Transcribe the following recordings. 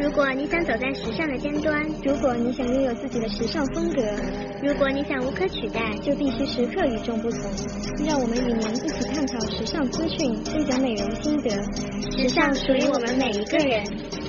如果你想走在时尚的尖端， 如果你想拥有自己的时尚风格， 如果你想无可取代， 就必须时刻与众不同。让我们与您一起探讨时尚资讯，分享美容心得。 时尚属于我们每一个人。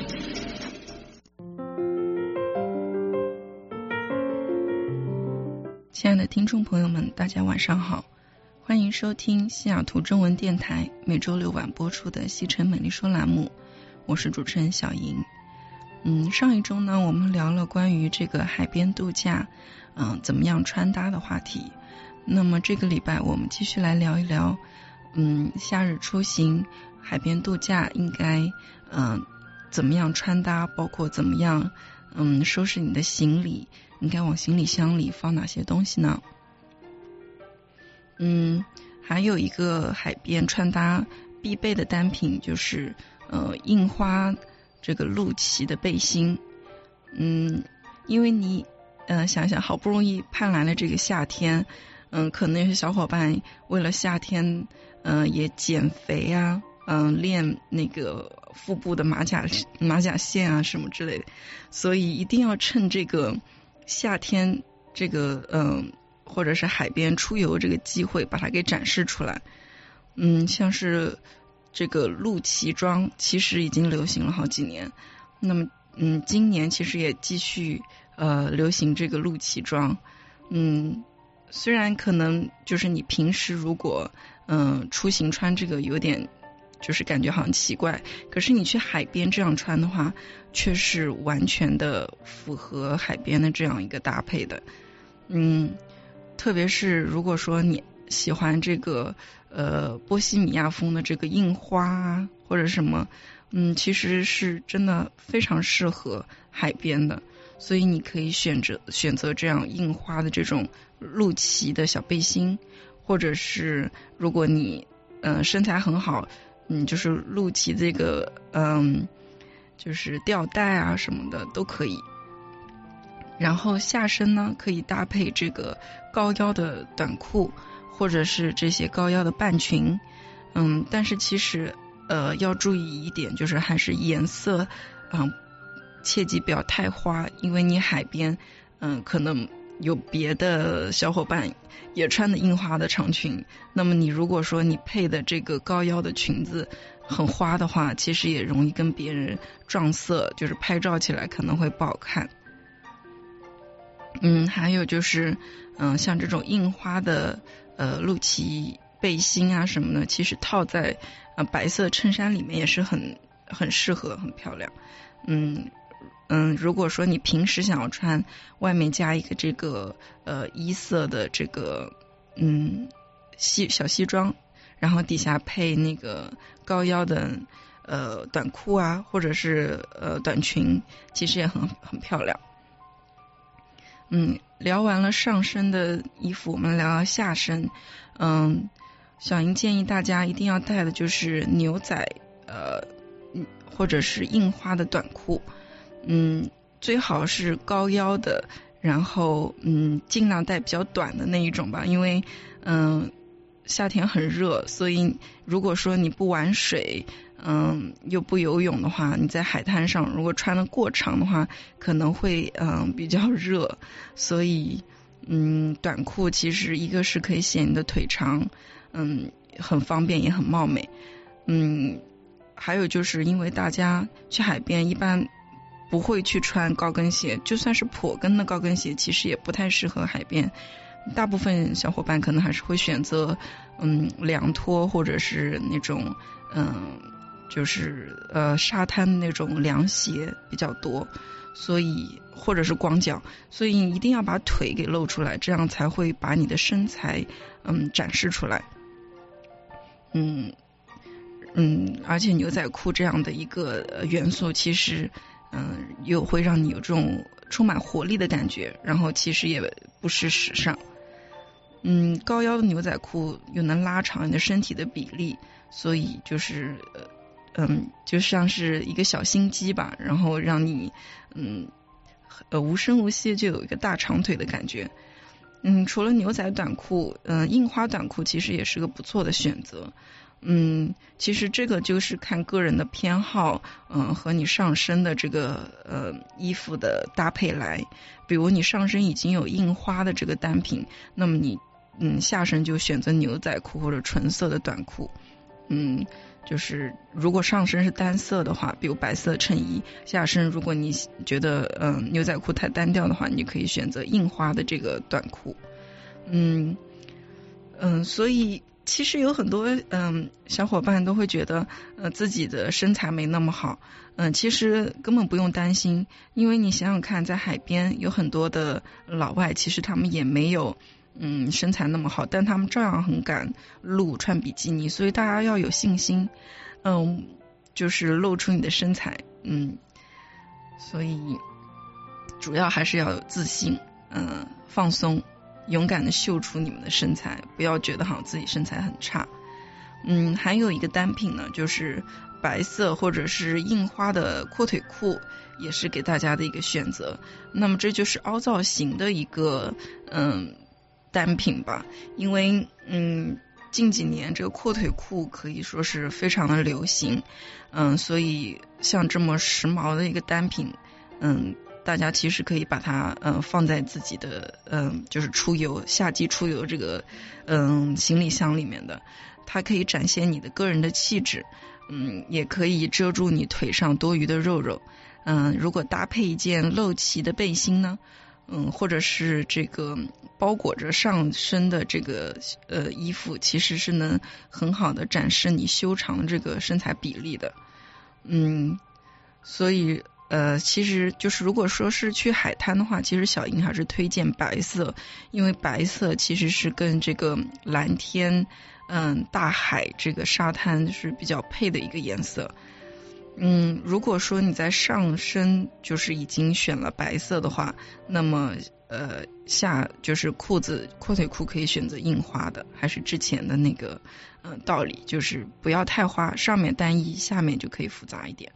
亲爱的听众朋友们，大家晚上好，欢迎收听西雅图中文电台每周六晚播出的西城美丽说栏目，我是主持人小莹。上一周呢，我们聊了关于这个海边度假，怎么样穿搭的话题。那么这个礼拜我们继续来聊一聊，夏日出行海边度假应该怎么样穿搭，包括怎么样收拾你的行李，应该往行李箱里放哪些东西呢？还有一个海边穿搭必备的单品就是印花这个露脐的背心。因为你想想，好不容易盼来了这个夏天，可能有些小伙伴为了夏天也减肥啊，练那个腹部的马甲线啊什么之类的，所以一定要趁这个夏天这个或者是海边出游这个机会把它给展示出来。像是这个露脐装其实已经流行了好几年，那么今年其实也继续流行这个露脐装。虽然可能就是你平时如果出行穿这个有点就是感觉好像奇怪，可是你去海边这样穿的话，却是完全的符合海边的这样一个搭配的。特别是如果说你喜欢这个波西米亚风的这个印花啊或者什么，其实是真的非常适合海边的，所以你可以选择这样印花的这种露脐的小背心，或者是如果你身材很好，就是露脐这个就是吊带啊什么的都可以。然后下身呢可以搭配这个高腰的短裤，或者是这些高腰的半裙。但是其实要注意一点，就是还是颜色切记不要太花，因为你海边可能有别的小伙伴也穿的印花的长裙，那么你如果说你配的这个高腰的裙子很花的话，其实也容易跟别人撞色，就是拍照起来可能会不好看。还有就是像这种印花的露脐背心啊什么的，其实套在白色衬衫里面也是很适合，很漂亮。如果说你平时想要穿外面加一个这个一色的这个小西装，然后底下配那个高腰的短裤啊或者是短裙，其实也很漂亮。聊完了上身的衣服，我们聊聊下身。小莹建议大家一定要带的就是牛仔或者是印花的短裤。最好是高腰的，然后尽量带比较短的那一种吧，因为夏天很热，所以如果说你不玩水又不游泳的话，你在海滩上如果穿得过长的话，可能会比较热，所以短裤其实一个是可以显你的腿长，很方便也很貌美。还有就是因为大家去海边一般不会去穿高跟鞋，就算是跛跟的高跟鞋其实也不太适合海边，大部分小伙伴可能还是会选择凉拖或者是那种就是沙滩那种凉鞋比较多，所以或者是光脚，所以你一定要把腿给露出来，这样才会把你的身材展示出来。而且牛仔裤这样的一个元素其实又会让你有这种充满活力的感觉，然后其实也不失时尚。高腰的牛仔裤又能拉长你的身体的比例，所以就是就像是一个小心机吧，然后让你无声无息就有一个大长腿的感觉。除了牛仔短裤，印花短裤其实也是个不错的选择。 其实这个就是看个人的偏好，和你上身的这个衣服的搭配来。比如你上身已经有印花的这个单品，那么你下身就选择牛仔裤或者纯色的短裤。就是如果上身是单色的话，比如白色衬衣，下身如果你觉得牛仔裤太单调的话，你可以选择印花的这个短裤。所以其实有很多小伙伴都会觉得自己的身材没那么好，其实根本不用担心，因为你想想看，在海边有很多的老外，其实他们也没有身材那么好，但他们照样很敢露穿比基尼，所以大家要有信心，就是露出你的身材，所以主要还是要有自信，放松，勇敢的秀出你们的身材，不要觉得好像自己身材很差。还有一个单品呢，就是白色或者是印花的阔腿裤，也是给大家的一个选择。那么这就是凹造型的一个单品吧，因为近几年这个阔腿裤可以说是非常的流行，所以像这么时髦的一个单品，大家其实可以把它放在自己的就是夏季出游这个行李箱里面的，它可以展现你的个人的气质，也可以遮住你腿上多余的肉肉。如果搭配一件露脐的背心呢，或者是这个包裹着上身的这个衣服，其实是能很好的展示你修长这个身材比例的。所以其实就是如果说是去海滩的话，其实小英还是推荐白色，因为白色其实是跟这个蓝天大海这个沙滩是比较配的一个颜色。如果说你在上身就是已经选了白色的话，那么下就是裤子阔腿裤可以选择印花的，还是之前的那个道理，就是不要太花，上面单一，下面就可以复杂一点。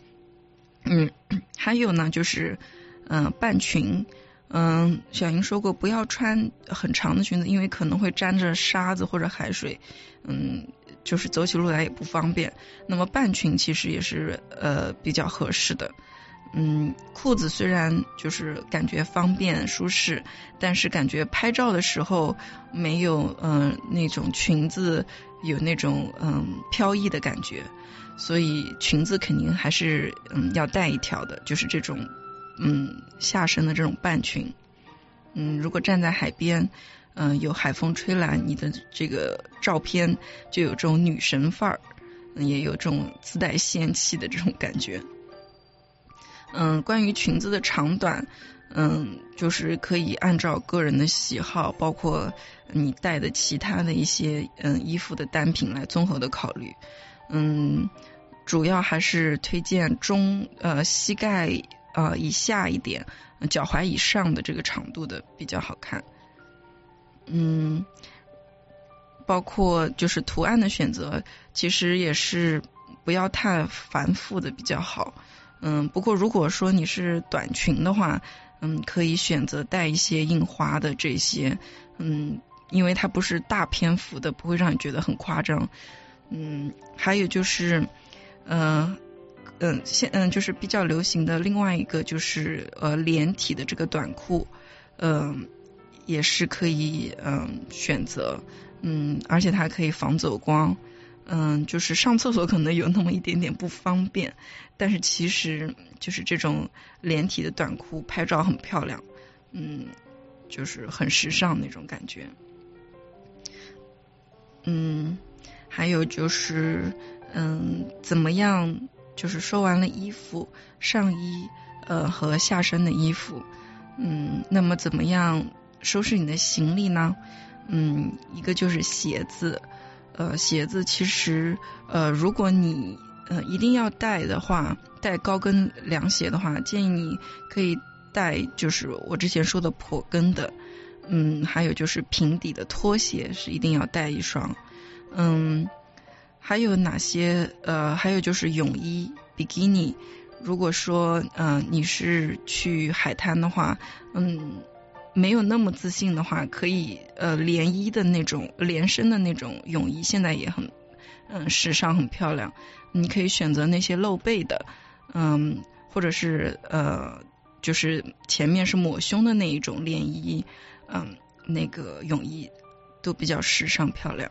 还有呢就是半裙，小英说过不要穿很长的裙子，因为可能会沾着沙子或者海水，就是走起路来也不方便。那么半裙其实也是比较合适的。裤子虽然就是感觉方便舒适，但是感觉拍照的时候没有那种裙子有那种飘逸的感觉，所以裙子肯定还是要带一条的，就是这种下身的这种半裙。如果站在海边有海风吹来，你的这个照片就有这种女神范儿，也有这种自带仙气的这种感觉。关于裙子的长短，就是可以按照个人的喜好，包括你带的其他的一些衣服的单品来综合的考虑。主要还是推荐膝盖以下一点，脚踝以上的这个长度的比较好看。包括就是图案的选择，其实也是不要太繁复的比较好。不过如果说你是短裙的话，可以选择带一些印花的这些，因为它不是大篇幅的，不会让你觉得很夸张。还有就是就是比较流行的另外一个就是连体的这个短裤，也是可以选择，而且它可以防走光。就是上厕所可能有那么一点点不方便，但是其实就是这种连体的短裤拍照很漂亮，就是很时尚那种感觉。还有就是怎么样，就是说完了衣服、上衣和下身的衣服，那么怎么样收拾你的行李呢？一个就是鞋子。鞋子其实如果你一定要带的话，带高跟凉鞋的话，建议你可以带就是我之前说的跛跟的，还有就是平底的拖鞋是一定要带一双。还有哪些还有就是泳衣比基尼，如果说你是去海滩的话，没有那么自信的话，可以连衣的那种连身的那种泳衣，现在也很时尚很漂亮。你可以选择那些露背的，或者是就是前面是抹胸的那一种连衣，那个泳衣都比较时尚漂亮。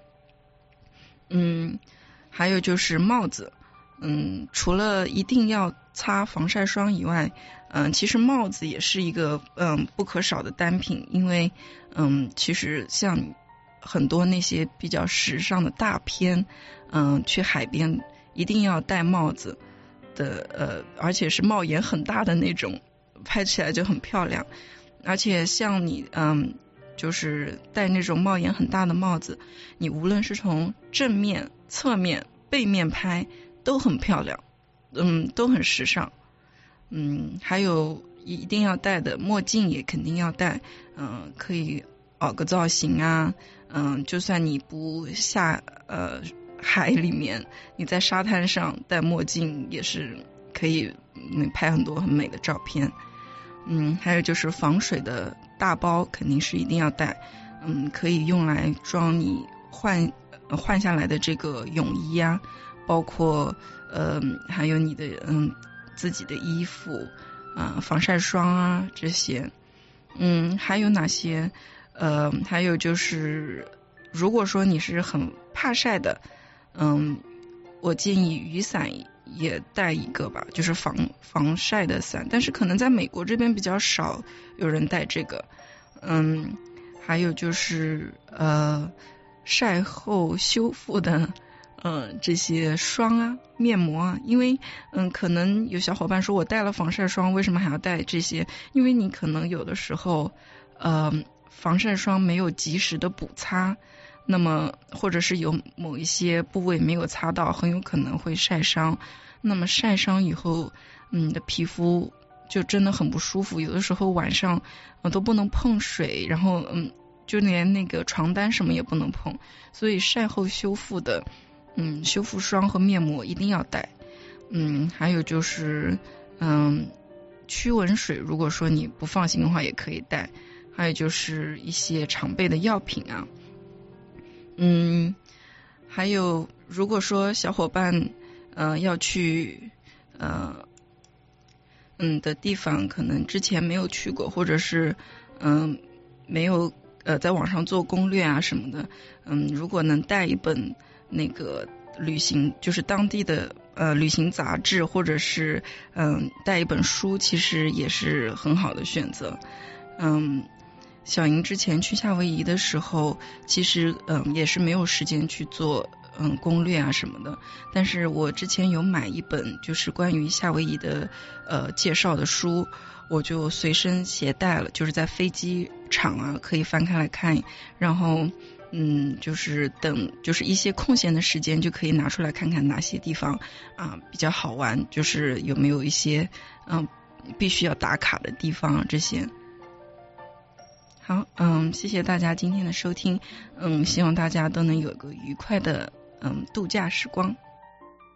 还有就是帽子，除了一定要擦防晒霜以外，其实帽子也是一个不可少的单品，因为其实像很多那些比较时尚的大片，去海边一定要戴帽子的，而且是帽檐很大的那种，拍起来就很漂亮。而且像你就是戴那种帽檐很大的帽子，你无论是从正面、侧面、背面拍都很漂亮，都很时尚。还有一定要戴的墨镜也肯定要戴，可以凹个造型啊，就算你不下海里面，你在沙滩上戴墨镜也是可以拍很多很美的照片。还有就是防水的大包肯定是一定要带，可以用来装你换下来的这个泳衣啊，包括还有你的自己的衣服防晒霜啊这些。还有哪些？还有就是如果说你是很怕晒的，我建议雨伞也带一个吧，就是防晒的伞，但是可能在美国这边比较少有人带这个。还有就是晒后修复的这些霜啊面膜啊，因为可能有小伙伴说我带了防晒霜为什么还要带这些，因为你可能有的时候防晒霜没有及时的补擦，那么或者是有某一些部位没有擦到，很有可能会晒伤。那么晒伤以后你的皮肤就真的很不舒服，有的时候晚上都不能碰水，然后就连那个床单什么也不能碰，所以晒后修复的修复霜和面膜一定要带。还有就是驱蚊水，如果说你不放心的话也可以带。还有就是一些常备的药品啊。还有如果说小伙伴要去的地方可能之前没有去过，或者是没有在网上做攻略啊什么的，如果能带一本那个旅行就是当地的旅行杂志，或者是带一本书，其实也是很好的选择。小莹之前去夏威夷的时候，其实也是没有时间去做攻略啊什么的，但是我之前有买一本就是关于夏威夷的介绍的书，我就随身携带了，就是在飞机场啊可以翻开来看，然后就是就是一些空闲的时间就可以拿出来看看哪些地方比较好玩，就是有没有一些必须要打卡的地方这些。好，谢谢大家今天的收听，希望大家都能有个愉快的度假时光。